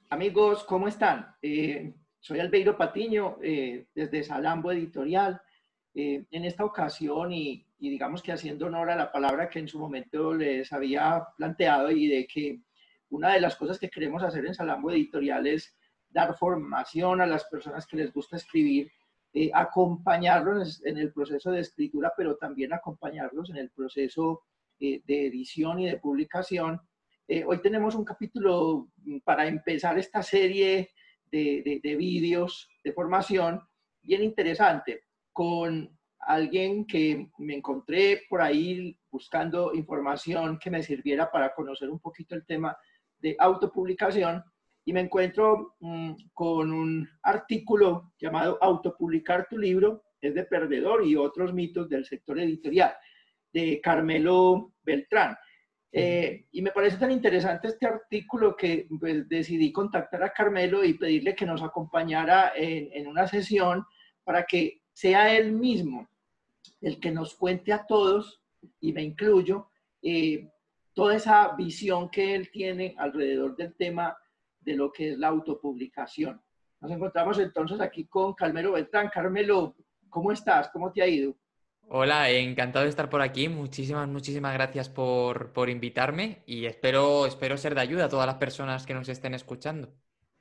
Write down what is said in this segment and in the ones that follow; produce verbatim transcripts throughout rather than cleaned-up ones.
Amigos, ¿cómo están? Eh, soy Albeiro Patiño, eh, desde Salambo Editorial. Eh, en esta ocasión, y, y digamos que haciendo honor a la palabra que en su momento les había planteado, y de que una de las cosas que queremos hacer en Salambo Editorial es dar formación a las personas que les gusta escribir, eh, acompañarlos en el proceso de escritura, pero también acompañarlos en el proceso eh, de edición y de publicación. Eh, hoy tenemos un capítulo para empezar esta serie de, de, de vídeos de formación bien interesante con alguien que me encontré por ahí buscando información que me sirviera para conocer un poquito el tema de autopublicación, y me encuentro mmm, con un artículo llamado Autopublicar tu libro es de perdedor y otros mitos del sector editorial, de Carmelo Beltrán. Eh, y me parece tan interesante este artículo que pues, decidí contactar a Carmelo y pedirle que nos acompañara en, en una sesión para que sea él mismo el que nos cuente a todos, y me incluyo, eh, toda esa visión que él tiene alrededor del tema de lo que es la autopublicación. Nos encontramos entonces aquí con Carmelo Beltrán. Carmelo, ¿cómo estás? ¿Cómo te ha ido? Hola, encantado de estar por aquí. Muchísimas, muchísimas gracias por, por invitarme y espero, espero ser de ayuda a todas las personas que nos estén escuchando.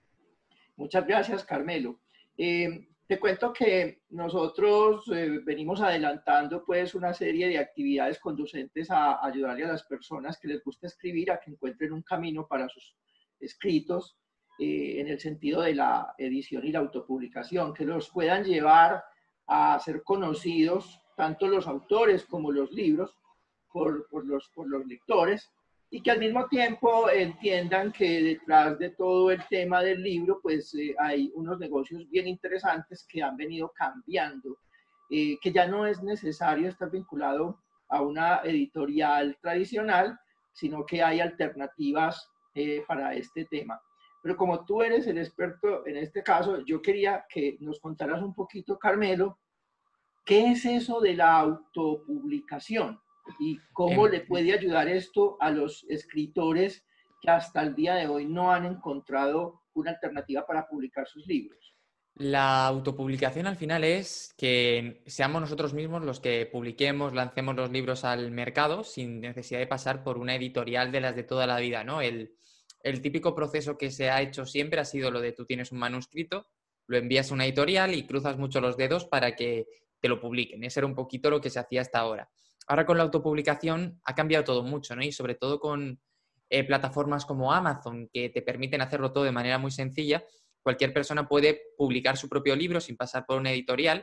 Muchas gracias, Carmelo. Eh, te cuento que nosotros eh, venimos adelantando pues una serie de actividades conducentes a ayudarle a las personas que les gusta escribir a que encuentren un camino para sus escritos, eh, en el sentido de la edición y la autopublicación, que los puedan llevar a ser conocidos tanto los autores como los libros por, por, los, por los lectores, y que al mismo tiempo entiendan que detrás de todo el tema del libro, pues eh, hay unos negocios bien interesantes que han venido cambiando, eh, que ya no es necesario estar vinculado a una editorial tradicional, sino que hay alternativas eh, para este tema. Pero como tú eres el experto en este caso, yo quería que nos contaras un poquito, Carmelo, ¿qué es eso de la autopublicación? ¿Y cómo Em, le puede ayudar esto a los escritores que hasta el día de hoy no han encontrado una alternativa para publicar sus libros? la autopublicación al final es que seamos nosotros mismos los que publiquemos, lancemos los libros al mercado sin necesidad de pasar por una editorial de las de toda la vida, ¿no? El, el típico proceso que se ha hecho siempre ha sido lo de tú tienes un manuscrito, lo envías a una editorial y cruzas mucho los dedos para que te lo publiquen. Ese era un poquito lo que se hacía hasta ahora. Ahora con la autopublicación ha cambiado todo mucho, ¿no? Y sobre todo con eh, plataformas como Amazon, que te permiten hacerlo todo de manera muy sencilla. Cualquier persona puede publicar su propio libro sin pasar por una editorial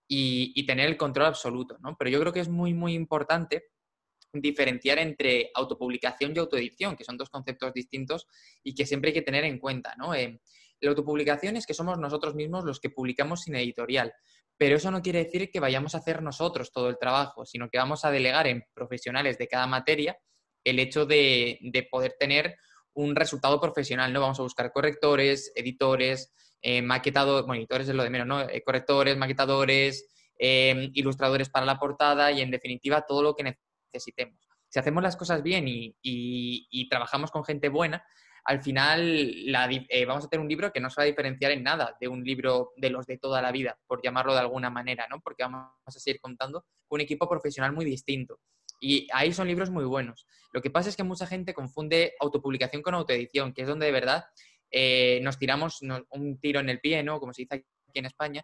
y, y tener el control absoluto, ¿no? Pero yo creo que es muy, muy importante diferenciar entre autopublicación y autoedición, que son dos conceptos distintos y que siempre hay que tener en cuenta, ¿no? Eh, la autopublicación es que somos nosotros mismos los que publicamos sin editorial, pero eso no quiere decir que vayamos a hacer nosotros todo el trabajo, sino que vamos a delegar en profesionales de cada materia el hecho de, de poder tener un resultado profesional, ¿no? Vamos a buscar correctores, editores, eh, maquetadores, bueno, editores es lo de menos, ¿no? Eh, correctores, maquetadores, eh, ilustradores para la portada y, en definitiva, todo lo que necesitemos. Si hacemos las cosas bien y, y, y trabajamos con gente buena, al final la, eh, vamos a tener un libro que no se va a diferenciar en nada de un libro de los de toda la vida, por llamarlo de alguna manera, ¿no? Porque vamos a seguir contando con un equipo profesional muy distinto. Y ahí son libros muy buenos. Lo que pasa es que mucha gente confunde autopublicación con autoedición, que es donde de verdad eh, nos tiramos un tiro en el pie, ¿no? Como se dice aquí en España,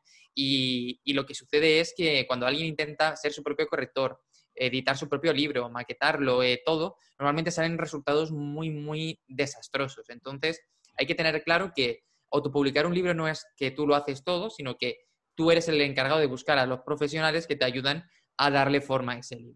y, y lo que sucede es que cuando alguien intenta ser su propio corrector, editar su propio libro, maquetarlo, eh, todo, normalmente salen resultados muy, muy desastrosos. Entonces, hay que tener claro que autopublicar un libro no es que tú lo haces todo, sino que tú eres el encargado de buscar a los profesionales que te ayudan a darle forma a ese libro.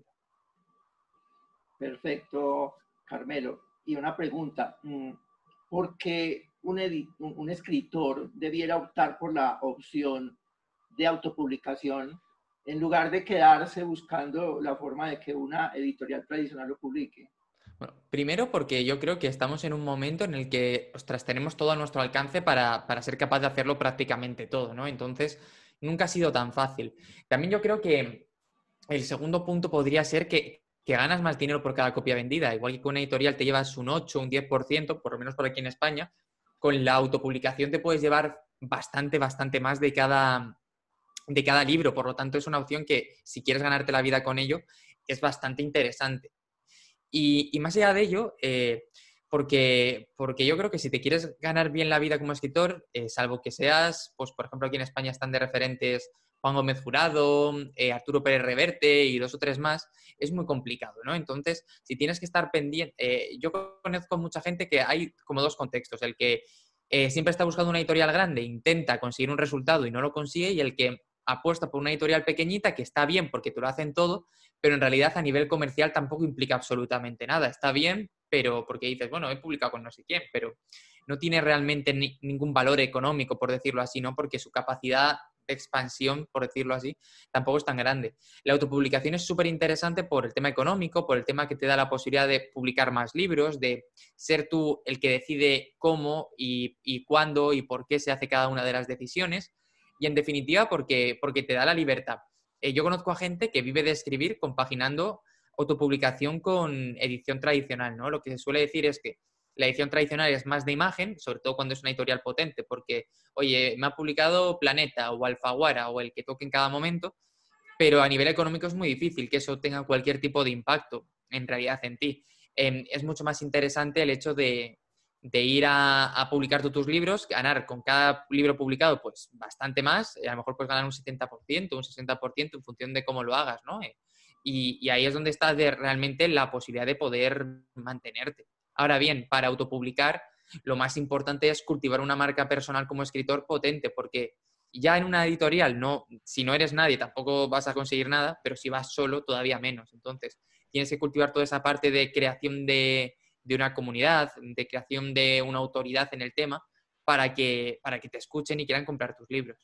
Perfecto, Carmelo. Y una pregunta, ¿por qué un, un escritor debiera optar por la opción de autopublicación en lugar de quedarse buscando la forma de que una editorial tradicional lo publique? Bueno, primero porque yo creo que estamos en un momento en el que, ostras, tenemos todo a nuestro alcance para, para ser capaz de hacerlo prácticamente todo, ¿no? Entonces, nunca ha sido tan fácil. También yo creo que el segundo punto podría ser que, que ganas más dinero por cada copia vendida. Igual que con una editorial te llevas un ocho, un diez por ciento, por lo menos por aquí en España, con la autopublicación te puedes llevar bastante, bastante más de cada, de cada libro. Por lo tanto, es una opción que, si quieres ganarte la vida con ello, es bastante interesante. Y, y más allá de ello, eh, porque, porque yo creo que si te quieres ganar bien la vida como escritor, eh, salvo que seas, pues por ejemplo, aquí en España están de referentes Juan Gómez Jurado, eh, Arturo Pérez Reverte y dos o tres más, es muy complicado, ¿no? Entonces, si tienes que estar pendiente... Eh, yo conozco mucha gente que hay como dos contextos, el que eh, siempre está buscando una editorial grande, intenta conseguir un resultado y no lo consigue, y el que apuesta por una editorial pequeñita que está bien porque te lo hacen todo, pero en realidad a nivel comercial tampoco implica absolutamente nada. Está bien, pero porque dices, bueno, he publicado con no sé quién, pero no tiene realmente ni, ningún valor económico, por decirlo así, ¿no? Porque su capacidad de expansión, por decirlo así, tampoco es tan grande. La autopublicación es súper interesante por el tema económico, por el tema que te da la posibilidad de publicar más libros, de ser tú el que decide cómo y, y cuándo y por qué se hace cada una de las decisiones. Y en definitiva, porque, porque te da la libertad. Eh, yo conozco a gente que vive de escribir compaginando autopublicación con edición tradicional, ¿no? Lo que se suele decir es que la edición tradicional es más de imagen, sobre todo cuando es una editorial potente, porque, oye, me ha publicado Planeta o Alfaguara o el que toque en cada momento, pero a nivel económico es muy difícil que eso tenga cualquier tipo de impacto en realidad en ti. Eh, es mucho más interesante el hecho de, de ir a, a publicar tú tus libros, ganar con cada libro publicado pues bastante más, a lo mejor puedes ganar un setenta por ciento, un sesenta por ciento en función de cómo lo hagas, ¿no? Eh, y, y ahí es donde está de, realmente la posibilidad de poder mantenerte. Ahora bien, para autopublicar, lo más importante es cultivar una marca personal como escritor potente, porque ya en una editorial, no, si no eres nadie tampoco vas a conseguir nada, pero si vas solo todavía menos. Entonces, tienes que cultivar toda esa parte de creación de, de una comunidad, de creación de una autoridad en el tema, para que, para que te escuchen y quieran comprar tus libros.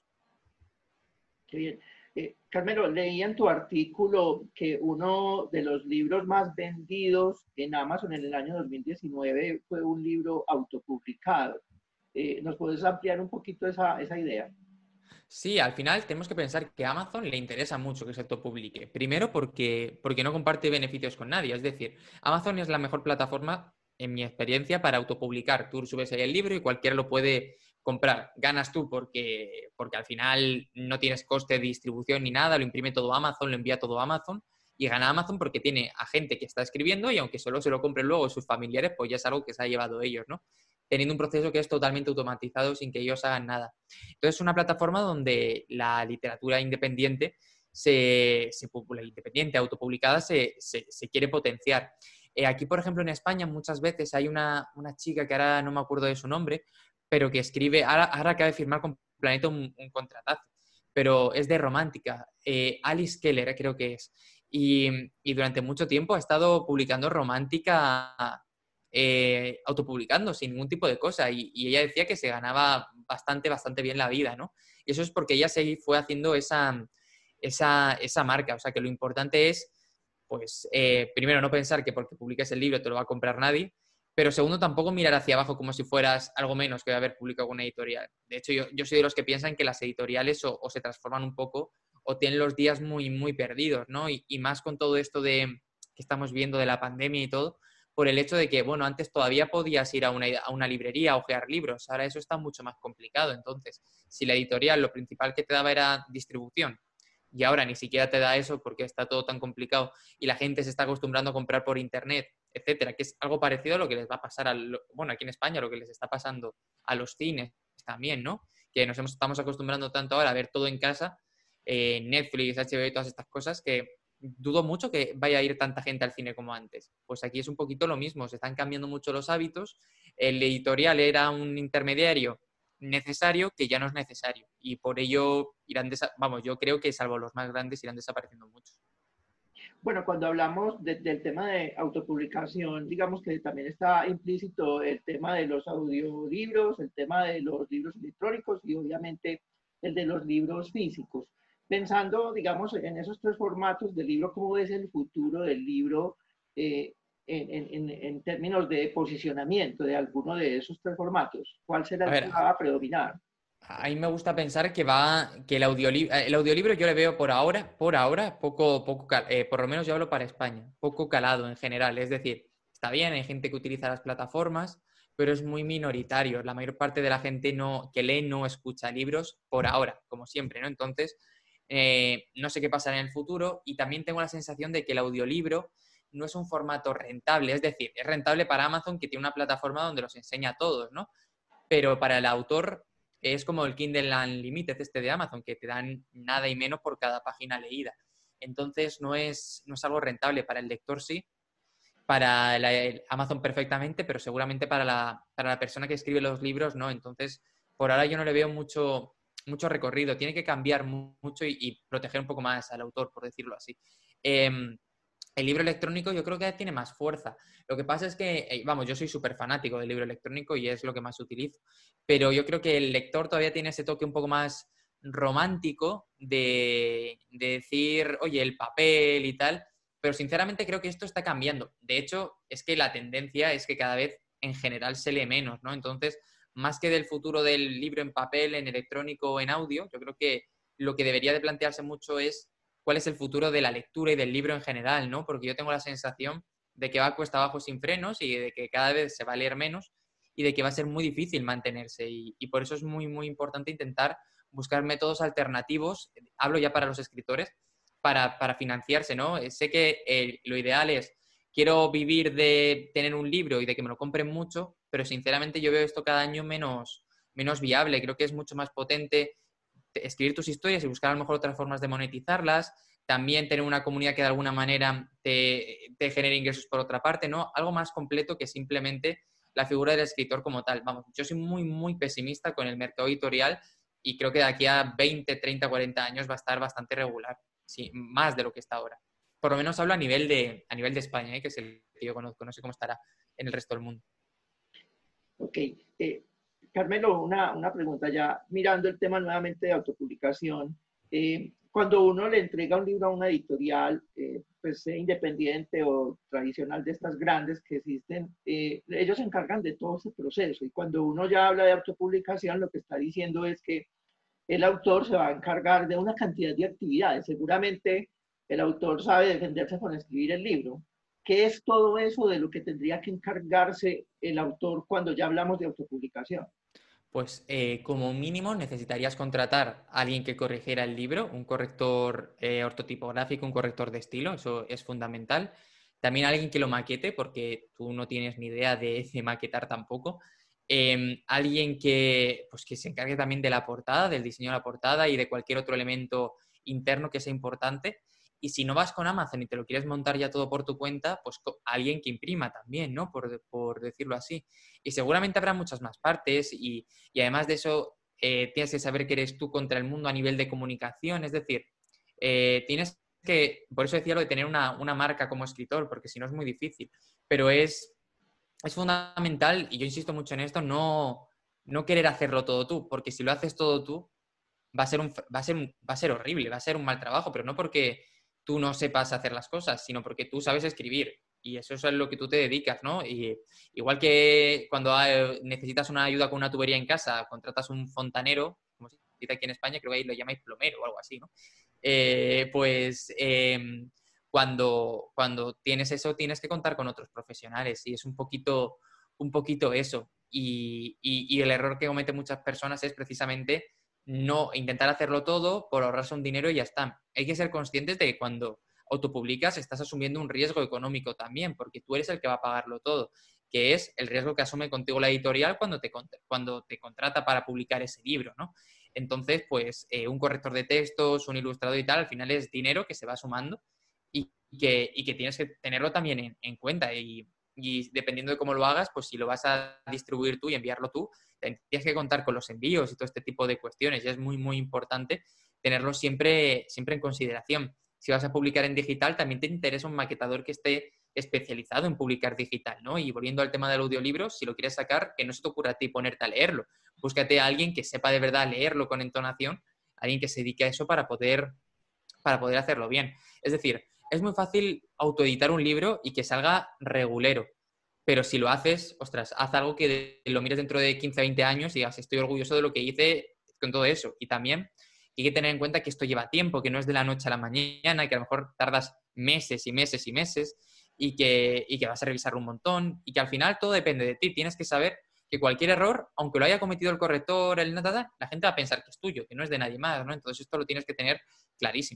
Qué bien. Eh, Carmelo, leí en tu artículo que uno de los libros más vendidos en Amazon en el año dos mil diecinueve fue un libro autopublicado. Eh, ¿Nos puedes ampliar un poquito esa, esa idea? Sí, al final tenemos que pensar que a Amazon le interesa mucho que se autopublique. Primero porque, porque no comparte beneficios con nadie. Es decir, Amazon es la mejor plataforma, en mi experiencia, para autopublicar. Tú subes ahí el libro y cualquiera lo puede comprar. Ganas tú porque, porque al final no tienes coste de distribución ni nada, lo imprime todo Amazon, lo envía todo Amazon. Y gana Amazon porque tiene a gente que está escribiendo y aunque solo se lo compren luego sus familiares, pues ya es algo que se ha llevado ellos, ¿no? Teniendo un proceso que es totalmente automatizado sin que ellos hagan nada. Entonces, es una plataforma donde la literatura independiente, se, se la independiente autopublicada, se, se, se quiere potenciar. Eh, aquí, por ejemplo, en España, muchas veces hay una, una chica que ahora no me acuerdo de su nombre, pero que escribe, ahora, ahora acaba de firmar con Planeta un, un contratazo, pero es de romántica. Eh, Alice Keller, creo que es. Y, y durante mucho tiempo ha estado publicando romántica, eh, autopublicando sin ningún tipo de cosa. Y, y ella decía que se ganaba bastante, bastante bien la vida, ¿no? Y eso es porque ella se fue haciendo esa, esa, esa marca. O sea, que lo importante es, pues, eh, primero, no pensar que porque publiques el libro te lo va a comprar nadie, pero segundo, tampoco mirar hacia abajo como si fueras algo menos que haber publicado una editorial. De hecho, yo, yo soy de los que piensan que las editoriales o, o se transforman un poco o tienen los días muy, muy perdidos, ¿no? Y, y más con todo esto de que estamos viendo de la pandemia y todo, por el hecho de que, bueno, antes todavía podías ir a una, a una librería a hojear libros, ahora eso está mucho más complicado. Entonces, si la editorial lo principal que te daba era distribución y ahora ni siquiera te da eso porque está todo tan complicado y la gente se está acostumbrando a comprar por internet, etcétera, que es algo parecido a lo que les va a pasar, a lo, bueno, aquí en España, lo que les está pasando a los cines también, ¿no? Que nos hemos, estamos acostumbrando tanto ahora a ver todo en casa, eh, Netflix, H B O y todas estas cosas, que dudo mucho que vaya a ir tanta gente al cine como antes. Pues aquí es un poquito lo mismo, se están cambiando mucho los hábitos, el editorial era un intermediario necesario que ya no es necesario y por ello irán, vamos, yo creo que salvo los más grandes irán desapareciendo muchos. Bueno, cuando hablamos de, del tema de autopublicación, digamos que también está implícito el tema de los audiolibros, el tema de los libros electrónicos y obviamente el de los libros físicos. Pensando, digamos, en esos tres formatos del libro, ¿cómo es el futuro del libro eh, en, en, en, términos de posicionamiento de alguno de esos tres formatos? ¿Cuál será A el ver, que va a predominar? a mí me gusta pensar que va, que el audiolibro, el audiolibro yo le veo por ahora, por ahora, poco, poco, eh, por lo menos yo hablo para España, poco calado en general. Es decir, está bien, hay gente que utiliza las plataformas, pero es muy minoritario. La mayor parte de la gente no, que lee no escucha libros por ahora, como siempre, ¿no? Entonces, eh, no sé qué pasará en el futuro y también tengo la sensación de que el audiolibro no es un formato rentable, es decir, es rentable para Amazon, que tiene una plataforma donde los enseña a todos, ¿no? Pero para el autor es como el Kindle Unlimited este de Amazon, que te dan nada y menos por cada página leída. Entonces no es, no es algo rentable. Para el lector sí, para la, el Amazon perfectamente, pero seguramente para la, para la persona que escribe los libros no. Entonces, por ahora yo no le veo mucho, mucho recorrido. Tiene que cambiar mucho y, y proteger un poco más al autor, por decirlo así. Eh, el libro electrónico yo creo que tiene más fuerza. Lo que pasa es que, eh, vamos, yo soy súper fanático del libro electrónico y es lo que más utilizo, pero yo creo que el lector todavía tiene ese toque un poco más romántico de, de decir, oye, el papel y tal, pero sinceramente creo que esto está cambiando. De hecho, es que la tendencia es que cada vez en general se lee menos, ¿no? Entonces, más que del futuro del libro en papel, en electrónico o en audio, yo creo que lo que debería de plantearse mucho es cuál es el futuro de la lectura y del libro en general, ¿no? Porque yo tengo la sensación de que va cuesta abajo sin frenos y de que cada vez se va a leer menos y de que va a ser muy difícil mantenerse. Y, y por eso es muy, muy importante intentar buscar métodos alternativos, hablo ya para los escritores, para, para financiarse, ¿no? Sé que eh, lo ideal es, quiero vivir de tener un libro y de que me lo compren mucho, pero sinceramente yo veo esto cada año menos, menos viable. Creo que es mucho más potente escribir tus historias y buscar a lo mejor otras formas de monetizarlas, también tener una comunidad que de alguna manera te, te genere ingresos por otra parte, ¿no? Algo más completo que simplemente la figura del escritor como tal. Vamos, yo soy muy, muy pesimista con el mercado editorial y creo que de aquí a veinte, treinta, cuarenta años va a estar bastante regular, sí, más de lo que está ahora. Por lo menos hablo a nivel de, a nivel de España, ¿eh? Que es el que yo conozco, no sé cómo estará en el resto del mundo. Ok. Eh, Carmelo, una, una pregunta ya, mirando el tema nuevamente de autopublicación. Eh, cuando uno le entrega un libro a una editorial, eh, pues sea independiente o tradicional de estas grandes que existen, eh, ellos se encargan de todo ese proceso. Y cuando uno ya habla de autopublicación, lo que está diciendo es que el autor se va a encargar de una cantidad de actividades. Seguramente el autor sabe defenderse con escribir el libro. ¿Qué es todo eso de lo que tendría que encargarse el autor cuando ya hablamos de autopublicación? Pues eh, como mínimo necesitarías contratar a alguien que corrigiera el libro, un corrector eh, ortotipográfico, un corrector de estilo, eso es fundamental. También alguien que lo maquete, porque tú no tienes ni idea de, de maquetar tampoco. Eh, alguien que, pues, que se encargue también de la portada, del diseño de la portada y de cualquier otro elemento interno que sea importante. Y si no vas con Amazon y te lo quieres montar ya todo por tu cuenta, pues alguien que imprima también, ¿no? Por, por decirlo así. Y seguramente habrá muchas más partes y, y además de eso, eh, tienes que saber que eres tú contra el mundo a nivel de comunicación. Es decir, eh, tienes que, por eso decía lo de tener una, una marca como escritor, porque si no es muy difícil. Pero es, es fundamental, y yo insisto mucho en esto, no, no querer hacerlo todo tú, porque si lo haces todo tú, va a ser un, va a ser, va a ser horrible, va a ser un mal trabajo, pero no porque tú no sepas hacer las cosas, sino porque tú sabes escribir y eso es a lo que tú te dedicas, ¿no? Y igual que cuando hay, necesitas una ayuda con una tubería en casa, contratas un fontanero, como se dice aquí en España, creo que ahí lo llamáis plomero o algo así, ¿no? Eh, pues eh, cuando, cuando tienes eso tienes que contar con otros profesionales y es un poquito, un poquito eso. Y, y, y el error que cometen muchas personas es precisamente no intentar hacerlo todo por ahorrarse un dinero y ya está. Hay que ser conscientes de que cuando autopublicas estás asumiendo un riesgo económico también, porque tú eres el que va a pagarlo todo, que es el riesgo que asume contigo la editorial cuando te, cuando te contrata para publicar ese libro, ¿no? Entonces, pues eh, un corrector de textos, un ilustrador y tal, al final es dinero que se va sumando y que, y que tienes que tenerlo también en, en cuenta y, y dependiendo de cómo lo hagas, pues si lo vas a distribuir tú y enviarlo tú, tienes que contar con los envíos y todo este tipo de cuestiones y es muy, muy importante tenerlo siempre, siempre en consideración. Si vas a publicar en digital, también te interesa un maquetador que esté especializado en publicar digital, ¿no? Y volviendo al tema del audiolibro, si lo quieres sacar, que no se te ocurra a ti ponerte a leerlo. Búscate a alguien que sepa de verdad leerlo con entonación, alguien que se dedique a eso para poder, para poder hacerlo bien. Es decir, es muy fácil autoeditar un libro y que salga regulero. Pero si lo haces, ostras, haz algo que lo mires dentro de quince, veinte años y digas, estoy orgulloso de lo que hice con todo eso. Y también hay que tener en cuenta que esto lleva tiempo, que no es de la noche a la mañana, que a lo mejor tardas meses y meses y meses. y que, y que vas a revisarlo un montón y que al final todo depende de ti. Tienes que saber que cualquier error, aunque lo haya cometido el corrector, el nada, la gente va a pensar que es tuyo, que no es de nadie más, ¿no? Entonces esto lo tienes que tener clarísimo.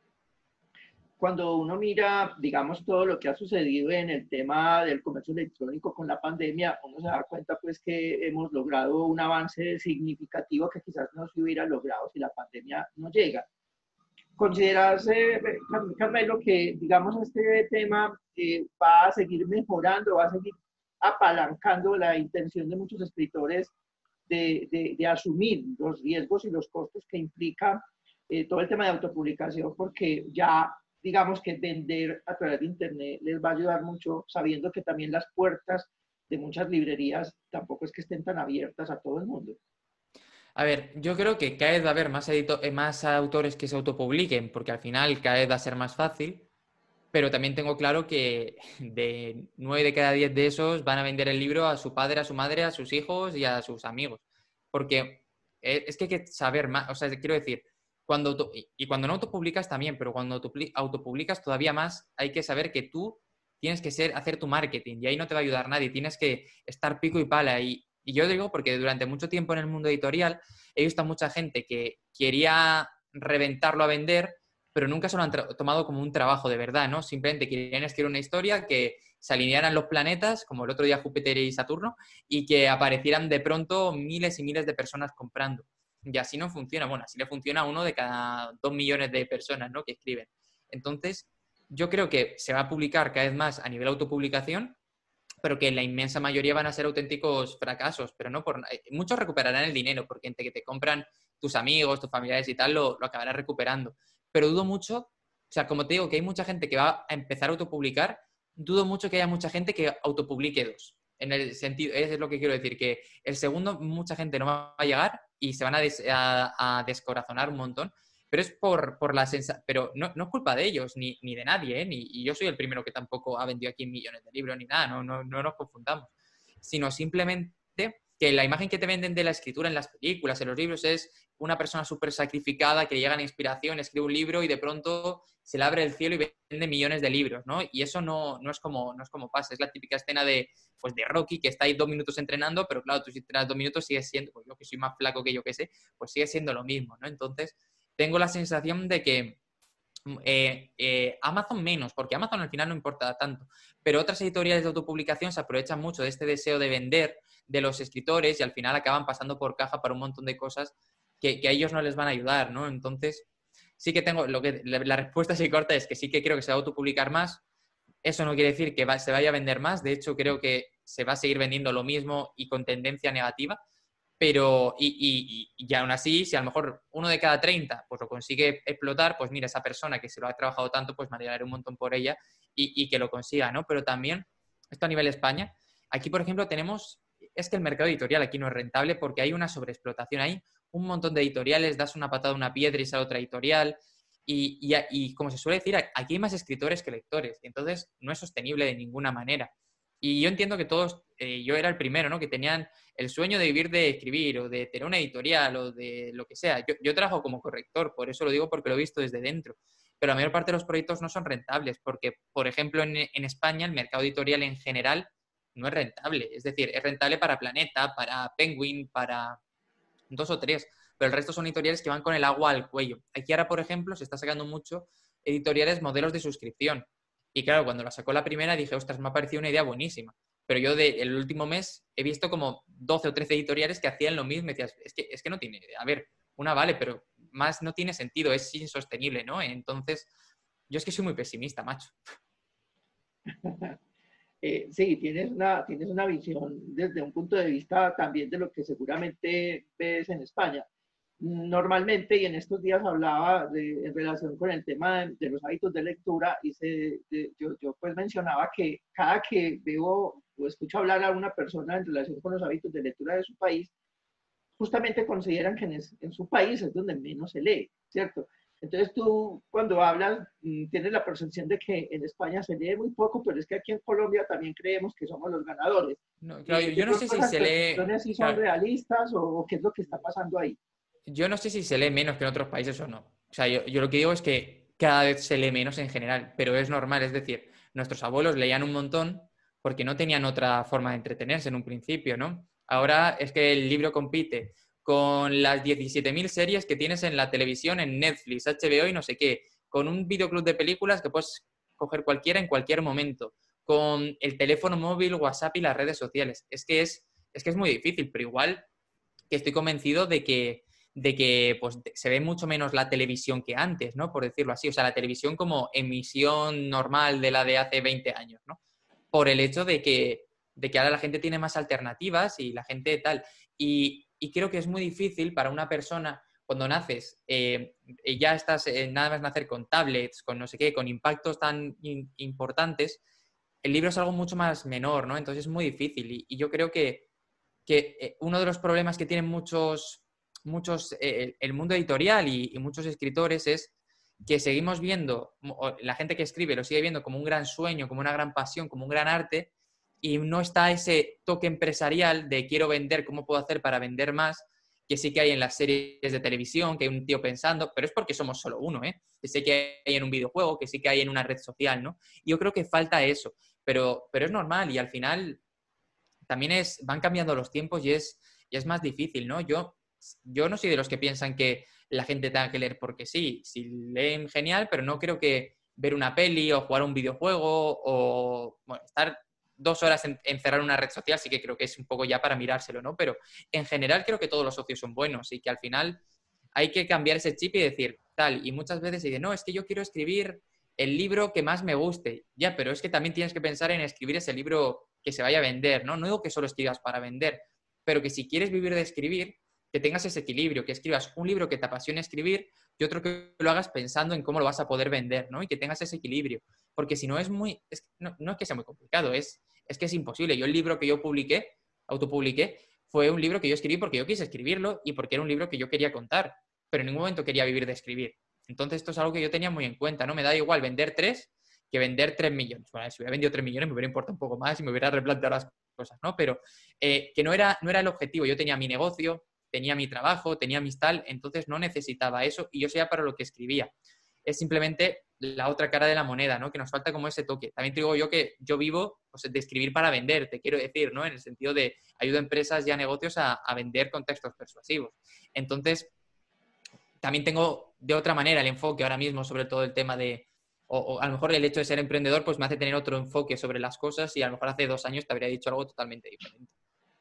Cuando uno mira, digamos, todo lo que ha sucedido en el tema del comercio electrónico con la pandemia, uno se da cuenta pues que hemos logrado un avance significativo que quizás no se hubiera logrado si la pandemia no llega. ¿Consideras, eh, Carmelo, que, digamos, este tema eh, va a seguir mejorando, va a seguir apalancando la intención de muchos escritores de, de, de asumir los riesgos y los costos que implica eh, todo el tema de autopublicación, porque ya digamos que vender a través de Internet les va a ayudar mucho, sabiendo que también las puertas de muchas librerías tampoco es que estén tan abiertas a todo el mundo? A ver, yo creo que cada vez va a haber más, edito- eh, más autores que se autopubliquen, porque al final cada vez va a ser más fácil, pero también tengo claro que de nueve de cada diez de esos van a vender el libro a su padre, a su madre, a sus hijos y a sus amigos. Porque eh, es que hay que saber más, o sea, quiero decir, cuando auto- y y cuando no autopublicas también, pero cuando autopli- autopublicas todavía más, hay que saber que tú tienes que ser, hacer tu marketing y ahí no te va a ayudar nadie, tienes que estar pico y pala. Y, y yo digo porque durante mucho tiempo en el mundo editorial he visto a mucha gente que quería reventarlo a vender, pero nunca se lo han tra- tomado como un trabajo de verdad, ¿no? Simplemente querían escribir una historia que se alinearan los planetas, como el otro día Júpiter y Saturno, y que aparecieran de pronto miles y miles de personas comprando. Y así no funciona. Bueno, así le funciona a uno de cada dos millones de personas, ¿no?, que escriben. Entonces, yo creo que se va a publicar cada vez más a nivel autopublicación, pero que la inmensa mayoría van a ser auténticos fracasos, pero no por muchos recuperarán el dinero, porque entre que te compran tus amigos, tus familiares y tal, lo, lo acabarás recuperando. Pero dudo mucho, o sea, como te digo, que hay mucha gente que va a empezar a autopublicar, dudo mucho que haya mucha gente que autopublique dos. En el sentido, es lo que quiero decir, que el segundo mucha gente no va a llegar y se van a, des, a, a descorazonar un montón, pero es por, por la sensación, pero no, no es culpa de ellos, ni, ni de nadie, ¿eh? Ni, y yo soy el primero que tampoco ha vendido aquí millones de libros, ni nada, no, no, no nos confundamos, sino simplemente que la imagen que te venden de la escritura en las películas, en los libros, es una persona súper sacrificada que le llega la inspiración, escribe un libro y de pronto se le abre el cielo y vende millones de libros, ¿no? Y eso no, no, es, como, no es como pasa, es la típica escena de, pues de Rocky, que está ahí dos minutos entrenando, pero claro, tú si entrenas dos minutos sigues siendo, pues yo que soy más flaco que yo que sé, pues sigue siendo lo mismo, ¿no? Entonces, tengo la sensación de que eh, eh, Amazon menos, porque Amazon al final no importa tanto, pero otras editoriales de autopublicación se aprovechan mucho de este deseo de vender de los escritores y al final acaban pasando por caja para un montón de cosas que, que a ellos no les van a ayudar, ¿no? Entonces, sí que tengo, lo que, la, la respuesta así corta es que sí que creo que se va a autopublicar más. Eso no quiere decir que va, se vaya a vender más, de hecho creo que se va a seguir vendiendo lo mismo y con tendencia negativa, pero y, y, y aún así, si a lo mejor uno de cada treinta pues lo consigue explotar, pues mira, esa persona que se lo ha trabajado tanto, pues me alegraré un montón por ella y, y que lo consiga, ¿no? Pero también, esto a nivel España, aquí por ejemplo tenemos, es que el mercado editorial aquí no es rentable porque hay una sobreexplotación, hay un montón de editoriales, das una patada a una piedra y sale otra editorial. Y, y, y como se suele decir, aquí hay más escritores que lectores, entonces no es sostenible de ninguna manera. Y yo entiendo que todos, eh, yo era el primero, ¿no?, que tenían el sueño de vivir de escribir o de tener una editorial o de lo que sea. Yo, yo trabajo como corrector, por eso lo digo porque lo he visto desde dentro. Pero la mayor parte de los proyectos no son rentables porque, por ejemplo, en, en España el mercado editorial en general no es rentable. Es decir, es rentable para Planeta, para Penguin, para dos o tres, pero el resto son editoriales que van con el agua al cuello. Aquí ahora, por ejemplo, se está sacando mucho editoriales modelos de suscripción. Y claro, cuando la sacó la primera dije, ostras, me ha parecido una idea buenísima. Pero yo de, el último mes he visto como doce o trece editoriales que hacían lo mismo. Y decías, es que, es que no tiene, a ver, una vale, pero más no tiene sentido, es insostenible, ¿no? Entonces, yo es que soy muy pesimista, macho. Eh, sí, tienes una, tienes una visión desde un punto de vista también de lo que seguramente ves en España. Normalmente, y en estos días hablaba de, en relación con el tema de, de los hábitos de lectura, y se, de, yo, yo pues mencionaba que cada que veo o escucho hablar a una persona en relación con los hábitos de lectura de su país, justamente consideran que en, es, en su país es donde menos se lee, ¿cierto? Entonces tú cuando hablas tienes la percepción de que en España se lee muy poco, pero es que aquí en Colombia también creemos que somos los ganadores. No, claro, yo, Eh, de yo no sé pronto si esas se lee, percepciones sí son claro, realistas o, o qué es lo que está pasando ahí. yo no sé si se lee menos que en otros países o no. O sea, yo, yo lo que digo es que cada vez se lee menos en general, pero es normal. Es decir, nuestros abuelos leían un montón porque no tenían otra forma de entretenerse en un principio, ¿no? Ahora es que el libro compite con las diecisiete mil series que tienes en la televisión, en Netflix, H B O y no sé qué, con un videoclub de películas que puedes coger cualquiera en cualquier momento, con el teléfono móvil, WhatsApp y las redes sociales. Es que es, es que es muy difícil, pero igual que estoy convencido de que, de que pues, se ve mucho menos la televisión que antes, ¿no? Por decirlo así. O sea, la televisión como emisión normal de la de hace veinte años, ¿no? Por el hecho de que, de que ahora la gente tiene más alternativas y la gente tal. Y, y creo que es muy difícil para una persona, cuando naces, eh, ya estás eh, nada más nacer con tablets, con no sé qué, con impactos tan in, importantes, el libro es algo mucho más menor, ¿no? Entonces es muy difícil. Y, y yo creo que que eh, uno de los problemas que tienen muchos, muchos eh, el mundo editorial y, y muchos escritores es que seguimos viendo, la gente que escribe lo sigue viendo como un gran sueño, como una gran pasión, como un gran arte, y no está ese toque empresarial de quiero vender, cómo puedo hacer para vender más, que sí que hay en las series de televisión, que hay un tío pensando, pero es porque somos solo uno, ¿eh? Que sí que hay en un videojuego, que sí que hay en una red social, ¿no? Y yo creo que falta eso, pero, pero es normal y al final también es, van cambiando los tiempos y es, y es más difícil, ¿no? Yo, yo no soy de los que piensan que la gente tenga que leer porque sí. Si leen, genial, pero no creo que ver una peli o jugar un videojuego o bueno, estar dos horas en, encerrar una red social sí que creo que es un poco ya para mirárselo, ¿no? Pero en general creo que todos los socios son buenos y que al final hay que cambiar ese chip y decir tal. Y muchas veces dicen, no, es que yo quiero escribir el libro que más me guste. Ya, pero es que también tienes que pensar en escribir ese libro que se vaya a vender, ¿no? No digo que solo escribas para vender, pero que si quieres vivir de escribir, que tengas ese equilibrio, que escribas un libro que te apasione escribir y otro que lo hagas pensando en cómo lo vas a poder vender, ¿no? Y que tengas ese equilibrio. Porque si no es muy... Es, no, no es que sea muy complicado, es, es que es imposible. Yo el libro que yo publiqué, autopubliqué, fue un libro que yo escribí porque yo quise escribirlo y porque era un libro que yo quería contar, pero en ningún momento quería vivir de escribir. Entonces esto es algo que yo tenía muy en cuenta, ¿no? Me da igual vender tres que vender tres millones. Bueno, si hubiera vendido tres millones me hubiera importado un poco más y me hubiera replanteado las cosas, ¿no? Pero eh, que no era, no era el objetivo. Yo tenía mi negocio, tenía mi trabajo, tenía mis tal, entonces no necesitaba eso y yo sabía para lo que escribía. Es simplemente la otra cara de la moneda, ¿no? Que nos falta como ese toque. También te digo yo que yo vivo pues, de escribir para vender, te quiero decir, ¿no? En el sentido de ayudo a empresas y a negocios a, a vender con textos persuasivos. Entonces, también tengo de otra manera el enfoque ahora mismo sobre todo el tema de, o, o a lo mejor el hecho de ser emprendedor pues me hace tener otro enfoque sobre las cosas y a lo mejor hace dos años te habría dicho algo totalmente diferente.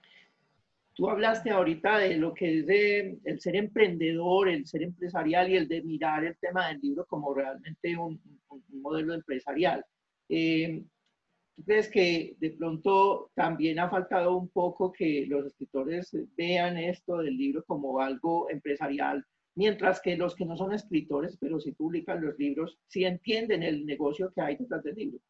Tú hablaste ahorita de lo que es de, el ser emprendedor, el ser empresarial y el de mirar el tema del libro como realmente un, un, un modelo empresarial. Eh, ¿Tú crees que de pronto también ha faltado un poco que los escritores vean esto del libro como algo empresarial, mientras que los que no son escritores, pero sí publican los libros, sí entienden el negocio que hay detrás del libro?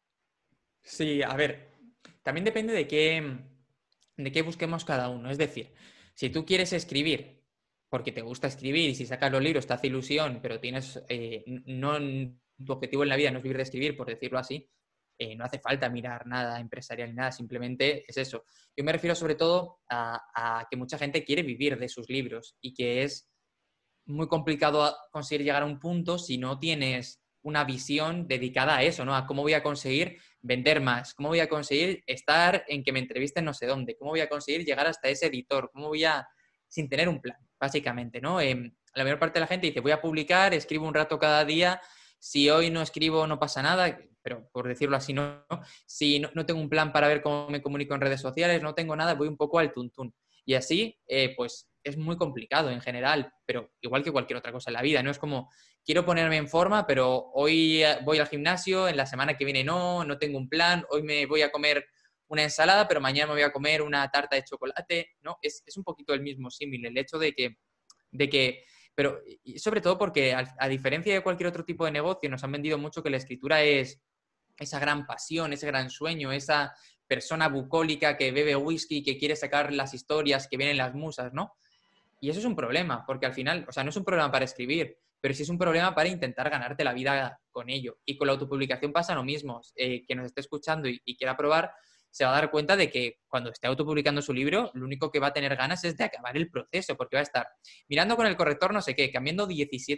Sí, a ver, también depende de qué, de qué busquemos cada uno. Es decir, si tú quieres escribir porque te gusta escribir y si sacas los libros te hace ilusión, pero tienes, eh, no, tu objetivo en la vida no es vivir de escribir, por decirlo así, eh, no hace falta mirar nada empresarial ni nada, simplemente es eso. Yo me refiero sobre todo a, a que mucha gente quiere vivir de sus libros y que es muy complicado conseguir llegar a un punto si no tienes una visión dedicada a eso, ¿no? A cómo voy a conseguir vender más, cómo voy a conseguir estar en que me entrevisten no sé dónde, cómo voy a conseguir llegar hasta ese editor, cómo voy a... sin tener un plan, básicamente, ¿no? Eh, la mayor parte de la gente dice, voy a publicar, escribo un rato cada día, si hoy no escribo no pasa nada, pero por decirlo así, no. Si no, no tengo un plan para ver cómo me comunico en redes sociales, no tengo nada, voy un poco al tuntún. Y así, eh, pues es muy complicado en general, pero igual que cualquier otra cosa en la vida, ¿no? Es como, quiero ponerme en forma, pero hoy voy al gimnasio, en la semana que viene no, no tengo un plan, hoy me voy a comer una ensalada, pero mañana me voy a comer una tarta de chocolate, ¿no? Es, es un poquito el mismo símil, el hecho de que, de que pero y sobre todo porque a, a diferencia de cualquier otro tipo de negocio, nos han vendido mucho que la escritura es esa gran pasión, ese gran sueño, esa persona bucólica que bebe whisky, que quiere sacar las historias, que vienen las musas, ¿no? Y eso es un problema, porque al final, o sea, no es un problema para escribir, pero sí es un problema para intentar ganarte la vida con ello. Y con la autopublicación pasa lo mismo. Eh, quien nos esté escuchando y, y quiera probar, se va a dar cuenta de que cuando esté autopublicando su libro, lo único que va a tener ganas es de acabar el proceso, porque va a estar mirando con el corrector no sé qué, cambiando diecisiete veces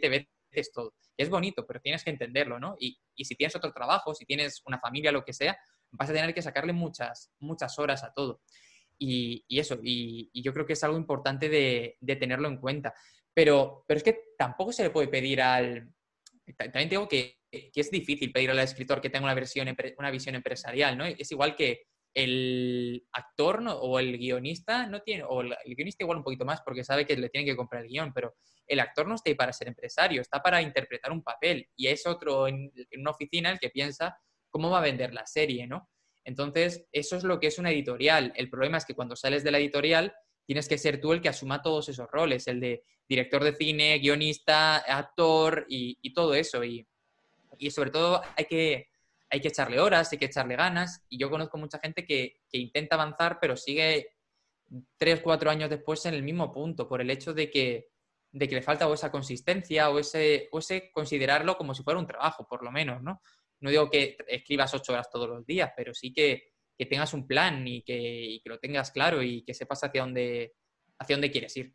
agradeces todo. Y es bonito, pero tienes que entenderlo, ¿no? Y, y si tienes otro trabajo, si tienes una familia, lo que sea, vas a tener que sacarle muchas, muchas horas a todo. Y, y eso, y, y yo creo que es algo importante de, de tenerlo en cuenta. Pero, pero es que tampoco se le puede pedir al... También digo que, que es difícil pedir al escritor que tenga una, versión, una visión empresarial, ¿no? Es igual que el actor, ¿no? O el guionista no tiene, o el guionista igual un poquito más porque sabe que le tiene que comprar el guión, pero el actor no está ahí para ser empresario, está para interpretar un papel y es otro en, en una oficina el que piensa cómo va a vender la serie, ¿no? Entonces, eso es lo que es una editorial. El problema es que cuando sales de la editorial tienes que ser tú el que asuma todos esos roles, el de director de cine, guionista, actor y, y todo eso. Y, y sobre todo hay que, hay que echarle horas, hay que echarle ganas. Y yo conozco mucha gente que, que intenta avanzar, pero sigue tres, cuatro años después en el mismo punto, por el hecho de que, de que le falta o esa consistencia o ese, o ese considerarlo como si fuera un trabajo, por lo menos, ¿no? No digo que escribas ocho horas todos los días, pero sí que, que tengas un plan y que, y que lo tengas claro y que sepas hacia dónde, hacia dónde quieres ir.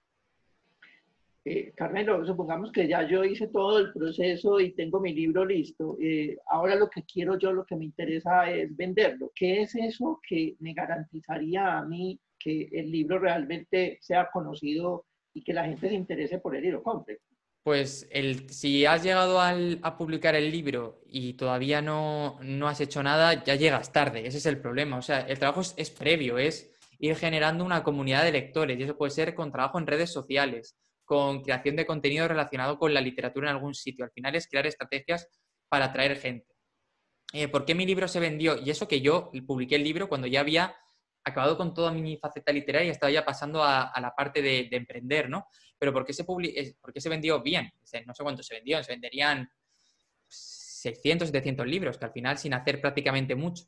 Eh, Carmelo, supongamos que ya yo hice todo el proceso y tengo mi libro listo. Eh, ahora lo que quiero yo, lo que me interesa es venderlo. ¿Qué es eso que me garantizaría a mí que el libro realmente sea conocido y que la gente se interese por él y lo compre? Pues el, si has llegado al, a publicar el libro y todavía no, no has hecho nada, ya llegas tarde. Ese es el problema. O sea, el trabajo es, es previo, es ir generando una comunidad de lectores y eso puede ser con trabajo en redes sociales, con creación de contenido relacionado con la literatura en algún sitio. Al final es crear estrategias para atraer gente. Eh, ¿Por qué mi libro se vendió? Y eso que yo publiqué el libro cuando ya había acabado con toda mi faceta literaria y estaba ya pasando a, a la parte de, de emprender, ¿no? Pero ¿por qué se, publi- ¿por qué se vendió bien? O sea, no sé cuánto se vendió, se venderían seiscientos, setecientos libros, que al final sin hacer prácticamente mucho.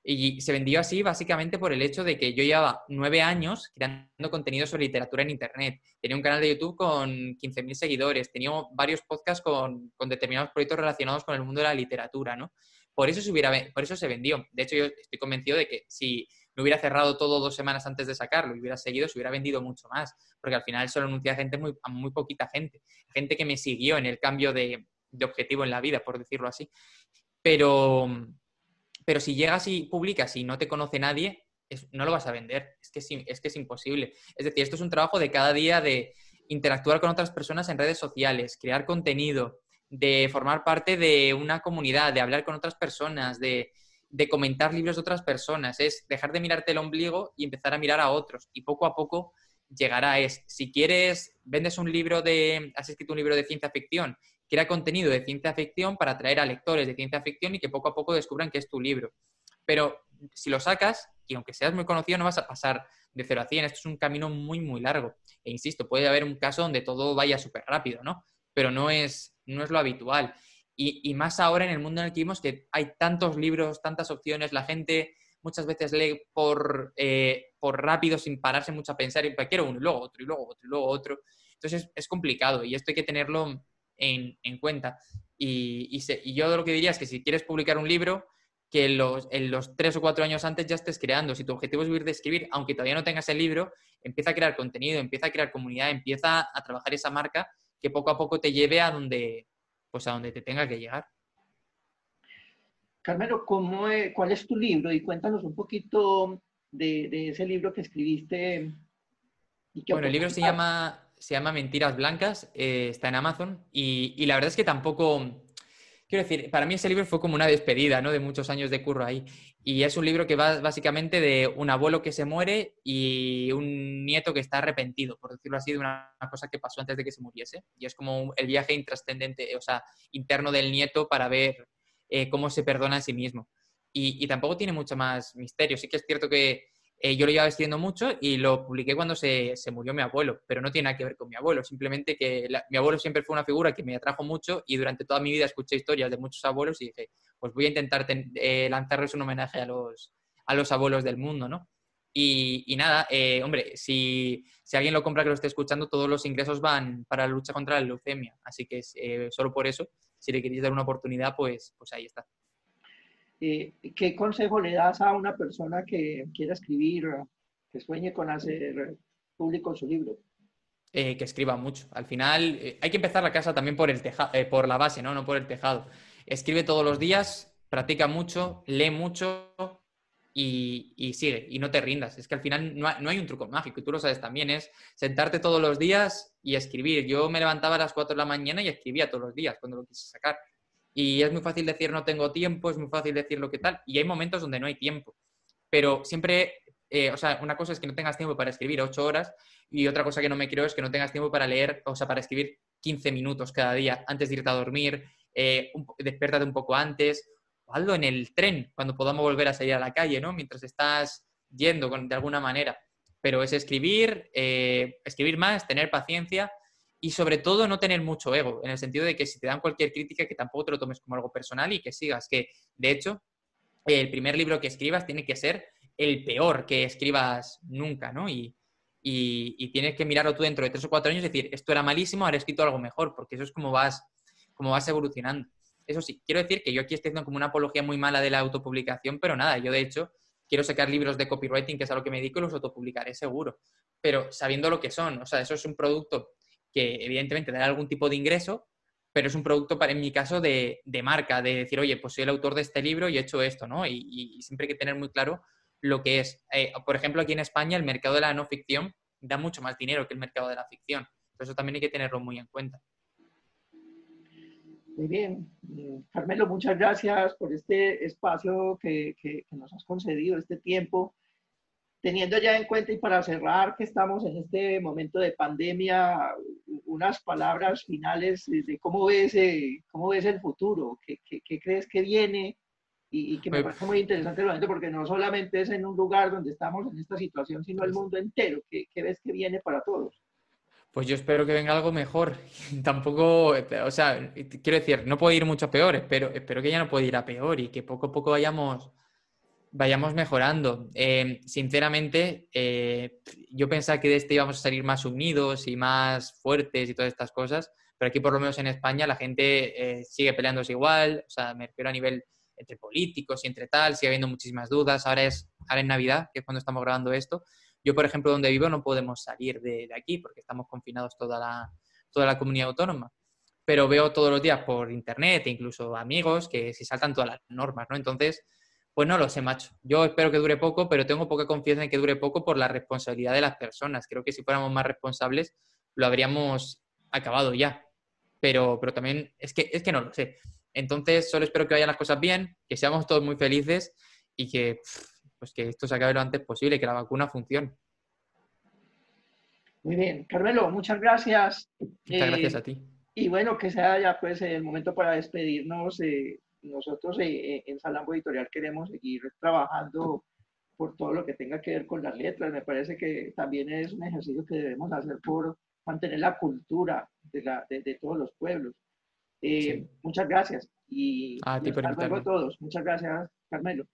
Y se vendió así básicamente por el hecho de que yo llevaba nueve años creando contenido sobre literatura en Internet. Tenía un canal de YouTube con quince mil seguidores, tenía varios podcasts con, con determinados proyectos relacionados con el mundo de la literatura, ¿no? Por eso, se hubiera, por eso se vendió. De hecho, yo estoy convencido de que si no hubiera cerrado todo dos semanas antes de sacarlo y hubiera seguido, se hubiera vendido mucho más. Porque al final solo anuncié a gente muy, a muy poquita gente. Gente que me siguió en el cambio de, de objetivo en la vida, por decirlo así. Pero, pero si llegas y publicas y no te conoce nadie, es, no lo vas a vender. Es que es, es que es imposible. Es decir, esto es un trabajo de cada día de interactuar con otras personas en redes sociales, crear contenido, de formar parte de una comunidad, de hablar con otras personas, de, de comentar libros de otras personas. Es dejar de mirarte el ombligo y empezar a mirar a otros. Y poco a poco llegará. Es, si quieres, vendes un libro de, has escrito un libro de ciencia ficción, crea contenido de ciencia ficción para atraer a lectores de ciencia ficción y que poco a poco descubran que es tu libro. Pero si lo sacas, y aunque seas muy conocido, no vas a pasar de cero a cien. Esto es un camino muy, muy largo. E insisto, puede haber un caso donde todo vaya súper rápido, ¿no? Pero no es, no es lo habitual. Y, y más ahora en el mundo en el que vimos que hay tantos libros, tantas opciones, la gente muchas veces lee por, eh, por rápido, sin pararse mucho a pensar, y quiero uno, y luego otro, y luego otro, y luego otro. Entonces es, es complicado y esto hay que tenerlo en, en cuenta. Y, y, se, y yo lo que diría es que si quieres publicar un libro, que los, en los tres o cuatro años antes ya estés creando. Si tu objetivo es vivir de escribir, aunque todavía no tengas el libro, empieza a crear contenido, empieza a crear comunidad, empieza a trabajar esa marca que poco a poco te lleve a donde, pues a donde te tenga que llegar. Carmelo, ¿cómo es, ¿cuál es tu libro? Y cuéntanos un poquito de, de ese libro que escribiste y qué Bueno, el libro se oportunidad. llama, se llama Mentiras Blancas, eh, está en Amazon y, y la verdad es que tampoco... Quiero decir, para mí ese libro fue como una despedida, ¿no? De muchos años de curro ahí. Y es un libro que va básicamente de un abuelo que se muere y un nieto que está arrepentido, por decirlo así, de una cosa que pasó antes de que se muriese. Y es como el viaje intrascendente, o sea, interno del nieto para ver eh, cómo se perdona a sí mismo. Y, y tampoco tiene mucho más misterio. Sí que es cierto que eh, yo lo llevaba escribiendo mucho y lo publiqué cuando se, se murió mi abuelo, pero no tiene nada que ver con mi abuelo, simplemente que la, mi abuelo siempre fue una figura que me atrajo mucho y durante toda mi vida escuché historias de muchos abuelos y dije, pues voy a intentar ten, eh, lanzarles un homenaje a los, a los abuelos del mundo, ¿no? Y, y nada, eh, hombre, si, si alguien lo compra que lo esté escuchando, todos los ingresos van para la lucha contra la leucemia, así que eh, solo por eso, si le queréis dar una oportunidad, pues, pues ahí está. Eh, ¿Qué consejo le das a una persona que quiera escribir, que sueñe con hacer público su libro? eh, que escriba mucho. Al final, eh, hay que empezar la casa también por el teja- eh, por la base, ¿no? No por el tejado. Escribe todos los días, practica mucho, lee mucho y, y sigue. Y no te rindas. Es que al final no hay, no hay un truco mágico, y tú lo sabes también, es sentarte todos los días y escribir. Yo me levantaba a las cuatro de la mañana y escribía todos los días cuando lo quise sacar. Y es muy fácil decir no tengo tiempo, es muy fácil decir lo que tal, y hay momentos donde no hay tiempo. Pero siempre, eh, o sea, una cosa es que no tengas tiempo para escribir ocho horas y otra cosa que no me creo es que no tengas tiempo para leer, o sea, para escribir quince minutos cada día antes de irte a dormir, eh, un, despiértate un poco antes, o hazlo en el tren cuando podamos volver a salir a la calle, ¿no? Mientras estás yendo con, de alguna manera. Pero es escribir, eh, escribir más, tener paciencia y sobre todo no tener mucho ego, en el sentido de que si te dan cualquier crítica que tampoco te lo tomes como algo personal y que sigas, que de hecho el primer libro que escribas tiene que ser el peor que escribas nunca, ¿no? Y, y, y tienes que mirarlo tú dentro de tres o cuatro años y decir, esto era malísimo, ahora he escrito algo mejor, porque eso es como vas, como vas evolucionando. Eso sí, quiero decir que yo aquí estoy haciendo como una apología muy mala de la autopublicación, pero nada, yo de hecho quiero sacar libros de copywriting, que es a lo que me dedico, y los autopublicaré seguro, pero sabiendo lo que son, o sea, eso es un producto que evidentemente dará algún tipo de ingreso, pero es un producto, para, en mi caso, de, de marca, de decir, oye, pues soy el autor de este libro y he hecho esto, ¿no? Y, y siempre hay que tener muy claro lo que es. Eh, por ejemplo, aquí en España el mercado de la no ficción da mucho más dinero que el mercado de la ficción. Entonces, eso también hay que tenerlo muy en cuenta. Muy bien. Mm, Carmelo, muchas gracias por este espacio que, que, que nos has concedido, este tiempo. Teniendo ya en cuenta y para cerrar que estamos en este momento de pandemia, unas palabras finales de cómo ves, eh, cómo ves el futuro, qué, qué, qué crees que viene y, y, que me parece muy interesante el momento porque no solamente es en un lugar donde estamos en esta situación, sino el mundo entero. ¿Qué, qué ves que viene para todos? Pues yo espero que venga algo mejor. Tampoco, o sea, quiero decir, no puede ir mucho a peor, espero, espero que ya no pueda ir a peor y que poco a poco vayamos, vayamos mejorando. Eh, sinceramente, eh, yo pensaba que de este íbamos a salir más unidos y más fuertes y todas estas cosas, pero aquí por lo menos en España la gente eh, sigue peleándose igual, o sea, me refiero a nivel entre políticos y entre tal, sigue habiendo muchísimas dudas. Ahora es, ahora en Navidad, que es cuando estamos grabando esto. Yo, por ejemplo, donde vivo no podemos salir de, de aquí porque estamos confinados toda la, toda la comunidad autónoma, pero veo todos los días por internet e incluso amigos que se saltan todas las normas, ¿no? Entonces, pues no lo sé, macho. Yo espero que dure poco, pero tengo poca confianza en que dure poco por la responsabilidad de las personas. Creo que si fuéramos más responsables, lo habríamos acabado ya. Pero, pero también es que, es que no lo sé. Entonces, solo espero que vayan las cosas bien, que seamos todos muy felices y que, pues que esto se acabe lo antes posible, que la vacuna funcione. Muy bien, Carmelo, muchas gracias. Muchas gracias Eh, a ti. y bueno, que sea ya pues el momento para despedirnos. Eh, nosotros eh, en Salambo Editorial queremos seguir trabajando por todo lo que tenga que ver con las letras. Me parece que también es un ejercicio que debemos hacer por mantener la cultura de, la, de, de todos los pueblos. Eh, Sí. muchas gracias y, A y ti por hasta luego a invitarme. todos. Muchas gracias, Carmelo.